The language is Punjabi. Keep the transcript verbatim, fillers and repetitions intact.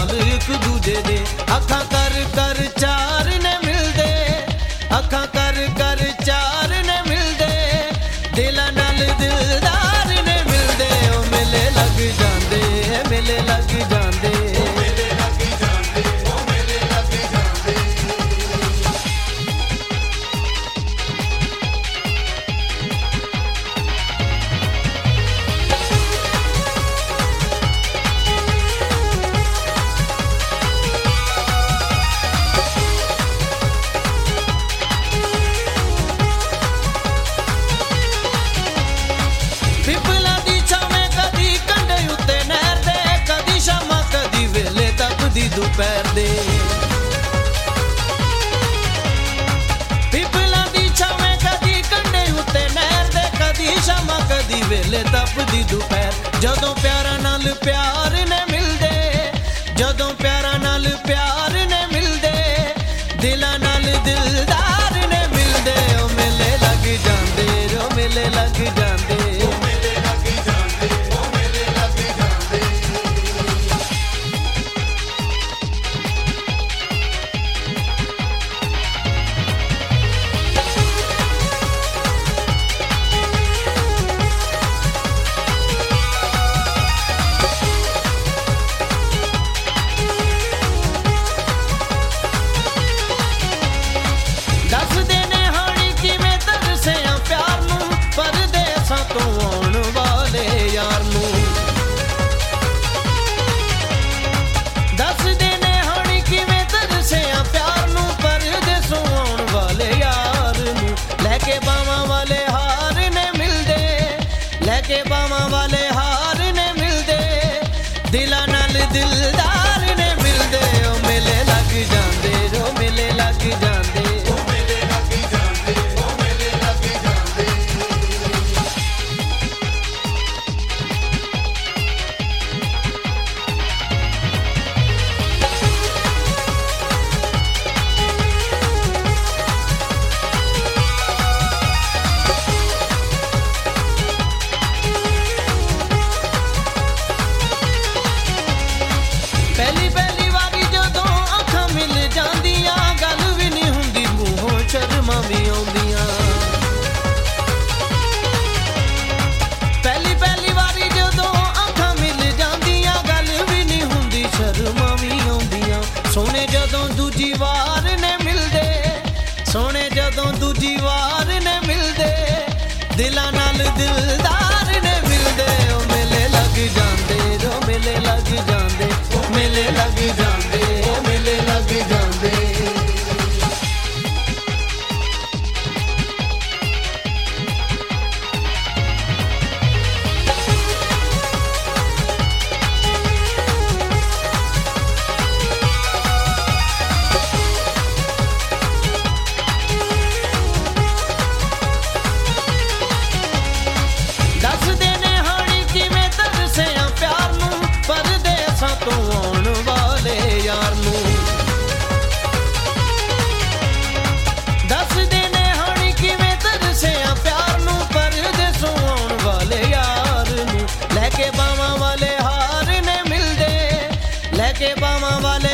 ਨਾਲ ਇੱਕ ਦੂਜੇ ਦੇ। ਅੱਖਾਂ ਕਰ ਕਰ ਚਾਰ ਨੇ ਮਿਲਦੇ, ਅੱਖਾਂ ਕਰ ਕਰ ਚਾਰ ਨੇ ਮਿਲਦੇ, ਦਿਲਾਂ ਨਾਲ ਦਿਲਦਾਰ ਨੇ ਮਿਲਦੇ। ਉਹ ਮੇਲੇ ਲੱਗ ਜਾਂਦੇ, ਮੇਲੇ ਲੱਗ ਜਾਂਦੇ, ਮੇਲੇ ਲੱਗ ਜਾਂਦੇ, ਉਹ ਮੇਲੇ ਲੱਗ ਜਾਂਦੇ। ਪਿੱਪਲਾਂ ਦੀ ਛਾਵੇਂ ਕਦੀ ਕੰਢੇ ਉੱਤੇ ਨਹਿਰ ਦੇ, ਕਦੀ ਸ਼ਾਮਾਂ ਕਦੀ ਵੇਲੇ ਤਪਦੀ ਦੁਪਹਿਰ ਦੇ। ਪਿੱਪਲਾਂ ਦੀ ਛਾਵੇਂ ਕਦੀ ਕੰਢੇ ਉੱਤੇ ਨਹਿਰ ਦੇ, ਕਦੀ ਸ਼ਾਮਾਂ ਕਦੀ ਵੇਲੇ ਤਪਦੀ ਦੁਪਹਿਰ। ਜਦੋਂ ਪਿਆਰਾਂ ਨਾਲ ਪਿਆਰ ਨੇ ਮਿਲਦੇ, ਜਦੋਂ ਪਿਆਰਾਂ ਨਾਲ ਪਿਆਰ ਨੇ ਮਿਲਦੇ, ਦਿਲਾਂ ਨਾਲ ਦਿਲਦਾਰ ਨੇ ਮਿਲਦੇ। ਉਹ ਮੇਲੇ ਲੱਗ ਜਾਂਦੇ, ਉਹ ਮੇਲੇ ਲੱਗ ਜਾਂਦੇ, ਉਹ ਮੇਲੇ ਲੱਗ ਜਾਂਦੇ, ਉਹ ਮੇਲੇ ਲੱਗ ਜਾਂਦੇ। ਦੱਸਦੇ ਨੇ ਹਾਣੀ ਕਿਵੇਂ ਤਰਸਿਆ ਪਿਆਰ ਨੂੰ, ਪਰਦੇਸਾਂ ਤੋਂ ਆਉਣ ਵਾਲੇ ਯਾਰ ਨੂੰ। ਦੱਸਦੇ ਨੇ ਹਾਣੀ ਕਿਵੇਂ ਤਰਸਿਆ ਪਿਆਰ ਨੂੰ, ਪਰਦੇਸੋਂ ਆਉਣ ਵਾਲੇ ਯਾਰ ਨੂੰ। ਲੈ ਕੇ ਬਾਵਾਂ ਵਾਲੇ ਹਾਰ ਨੇ ਮਿਲਦੇ, ਲੈ ਕੇ ਬਾਵਾਂ ਵਾਲੇ ਹਾਰ ਨੇ ਮਿਲਦੇ, ਦਿਲਾਂ ਨਾਲ ਦਿਲਦਾਰ ਨੇ ਮਿਲਦੇ। ਉਹ ਮੇਲੇ ਲੱਗ ਜਾਂਦੇ, ਉਹ ਮੇਲੇ ਲੱਗ ਜਾਂਦੇ, ਉਹ ਮੇਲੇ ਲੱਗ ਜਾਂਦੇ, ਉਹ ਮੇਲੇ ਲੱਗ ਜਾਂਦੇ। ਪਹਿਲੀ ਪਹਿਲੀ ਵਾਰੀ ਜਦੋਂ ਅੱਖਾਂ ਮਿਲ ਜਾਂਦੀਆਂ, ਗੱਲ ਵੀ ਨਹੀਂ ਹੁੰਦੀ ਮੂੰਹੋਂ ਸ਼ਰਮਾਂ ਵੀ ਆਉਂਦੀਆਂ। ਪਹਿਲੀ ਪਹਿਲੀ ਵਾਰੀ ਜਦੋਂ ਅੱਖਾਂ ਮਿਲ ਜਾਂਦੀਆਂ, ਗੱਲ ਵੀ ਨਹੀਂ ਹੁੰਦੀ ਸ਼ਰਮਾਂ ਵੀ ਆਉਂਦੀਆਂ। ਸੋਹਣੇ ਜਦੋਂ ਦੂਜੀ ਵਾਰ ਨੇ ਮਿਲਦੇ, ਸੋਹਣੇ ਜਦੋਂ ਦੂਜੀ ਵਾਰ ਨੇ ਮਿਲਦੇ, ਦਿਲਾਂ ਨਾਲ ਦਿਲਦਾਰ ਨੇ ਮਿਲਦੇ। ਉਹ ਮੇਲੇ ਲੱਗ ਜਾਂਦੇ, ਉਹ ਮੇਲੇ ਲੱਗ ਜਾਂਦੇ, ਮੇਲੇ ਲੱਗ ਜਾਂਦੇ, ਮੇਲੇ ਲੱਗ ਜਾਂਦੇ। ਦੱਸਦੇ ਨੇ ਹਾਣੀ ਕਿਵੇਂ ਤਰਸਿਆ ਪਿਆਰ ਨੂੰ, ਪਰਦੇਸਾਂ ਤੋਂ ਆਉਣ ਵਾਲੇ ਯਾਰ ਨੂੰ। ਦੱਸਦੇ ਨੇ ਹਾਣੀ ਕਿਵੇਂ ਤਰਸਿਆ ਪਿਆਰ ਨੂੰ, ਪਰਦੇਸੋਂ ਆਉਣ ਵਾਲੇ ਯਾਰ ਨੂੰ। ਲੈ ਕੇ ਬਾਵਾਂ ਵਾਲੇ ਹਾਰ ਨੇ ਮਿਲਦੇ, ਲੈ ਕੇ ਬਾਵਾਂ ਵਾਲੇ